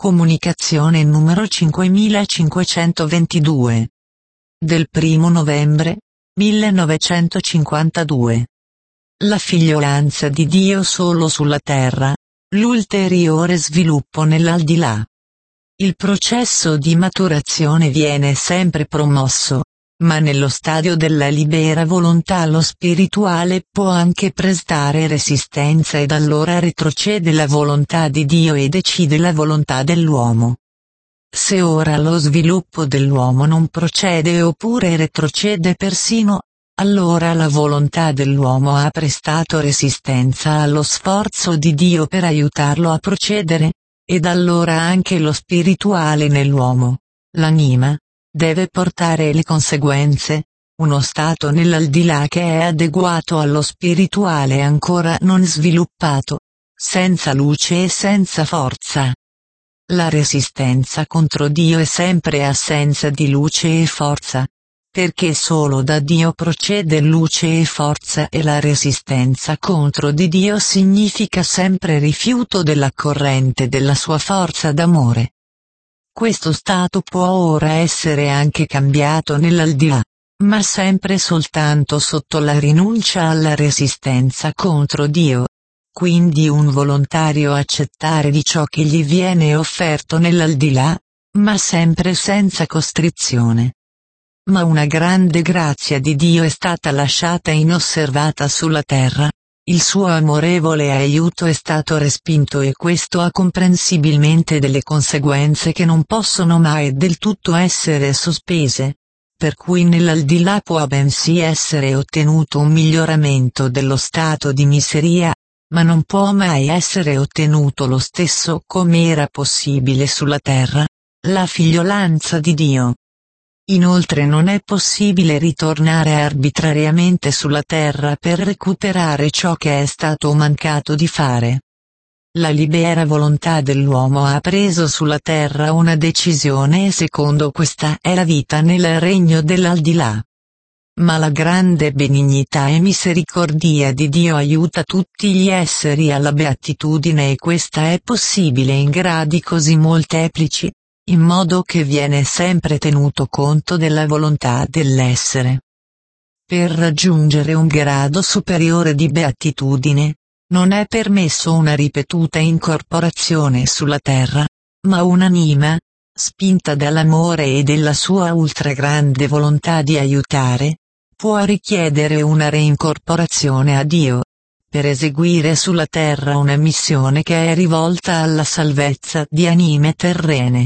Comunicazione numero 5522. Del 1 novembre 1952. La figliolanza di Dio solo sulla terra, l'ulteriore sviluppo nell'aldilà. Il processo di maturazione viene sempre promosso, ma nello stadio della libera volontà lo spirituale può anche prestare resistenza ed allora retrocede la volontà di Dio e decide la volontà dell'uomo. Se ora lo sviluppo dell'uomo non procede oppure retrocede persino, allora la volontà dell'uomo ha prestato resistenza allo sforzo di Dio per aiutarlo a procedere, ed allora anche lo spirituale nell'uomo, l'anima, deve portare le conseguenze, uno stato nell'aldilà che è adeguato allo spirituale ancora non sviluppato, senza luce e senza forza. La resistenza contro Dio è sempre assenza di luce e forza, perché solo da Dio procede luce e forza e la resistenza contro di Dio significa sempre rifiuto della corrente della sua forza d'amore. Questo stato può ora essere anche cambiato nell'aldilà, ma sempre soltanto sotto la rinuncia alla resistenza contro Dio. Quindi un volontario accettare di ciò che gli viene offerto nell'aldilà, ma sempre senza costrizione. Ma una grande grazia di Dio è stata lasciata inosservata sulla terra, il suo amorevole aiuto è stato respinto e questo ha comprensibilmente delle conseguenze che non possono mai del tutto essere sospese, per cui nell'aldilà può bensì essere ottenuto un miglioramento dello stato di miseria, ma non può mai essere ottenuto lo stesso come era possibile sulla terra, la figliolanza di Dio. Inoltre non è possibile ritornare arbitrariamente sulla terra per recuperare ciò che è stato mancato di fare. La libera volontà dell'uomo ha preso sulla terra una decisione e secondo questa è la vita nel regno dell'aldilà. Ma la grande benignità e misericordia di Dio aiuta tutti gli esseri alla beatitudine e questa è possibile in gradi così molteplici, in modo che viene sempre tenuto conto della volontà dell'essere. Per raggiungere un grado superiore di beatitudine, non è permesso una ripetuta incorporazione sulla terra, ma un'anima, spinta dall'amore e della sua ultragrande volontà di aiutare, può richiedere una reincorporazione a Dio, per eseguire sulla terra una missione che è rivolta alla salvezza di anime terrene.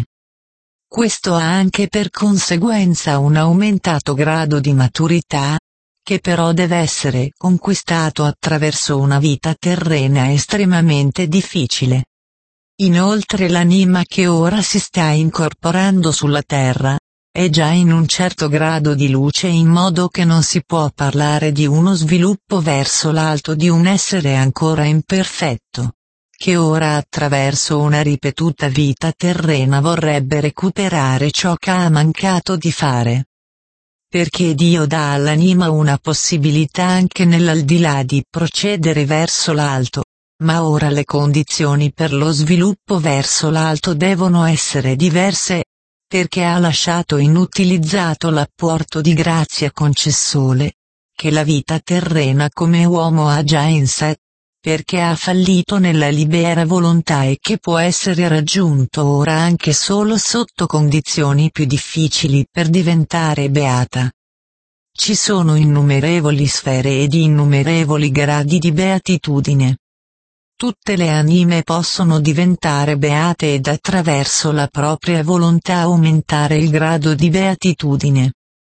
Questo ha anche per conseguenza un aumentato grado di maturità, che però deve essere conquistato attraverso una vita terrena estremamente difficile. Inoltre l'anima che ora si sta incorporando sulla terra, è già in un certo grado di luce in modo che non si può parlare di uno sviluppo verso l'alto di un essere ancora imperfetto, che ora attraverso una ripetuta vita terrena vorrebbe recuperare ciò che ha mancato di fare. Perché Dio dà all'anima una possibilità anche nell'aldilà di procedere verso l'alto, ma ora le condizioni per lo sviluppo verso l'alto devono essere diverse, perché ha lasciato inutilizzato l'apporto di grazia concessole, che la vita terrena come uomo ha già in sé, perché ha fallito nella libera volontà e che può essere raggiunto ora anche solo sotto condizioni più difficili per diventare beata. Ci sono innumerevoli sfere ed innumerevoli gradi di beatitudine. Tutte le anime possono diventare beate ed attraverso la propria volontà aumentare il grado di beatitudine.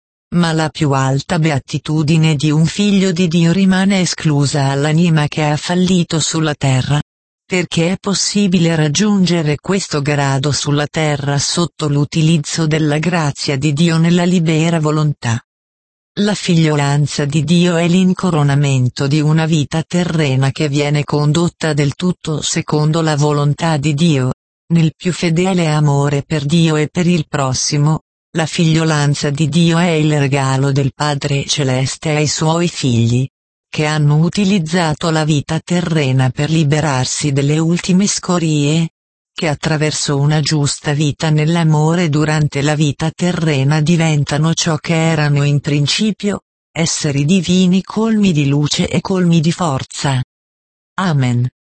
Ma la più alta beatitudine di un figlio di Dio rimane esclusa all'anima che ha fallito sulla terra, perché è possibile raggiungere questo grado sulla terra sotto l'utilizzo della grazia di Dio nella libera volontà. La figliolanza di Dio è l'incoronamento di una vita terrena che viene condotta del tutto secondo la volontà di Dio, nel più fedele amore per Dio e per il prossimo. La figliolanza di Dio è il regalo del Padre Celeste ai suoi figli, che hanno utilizzato la vita terrena per liberarsi delle ultime scorie, che attraverso una giusta vita nell'amore durante la vita terrena diventano ciò che erano in principio, esseri divini colmi di luce e colmi di forza. Amen.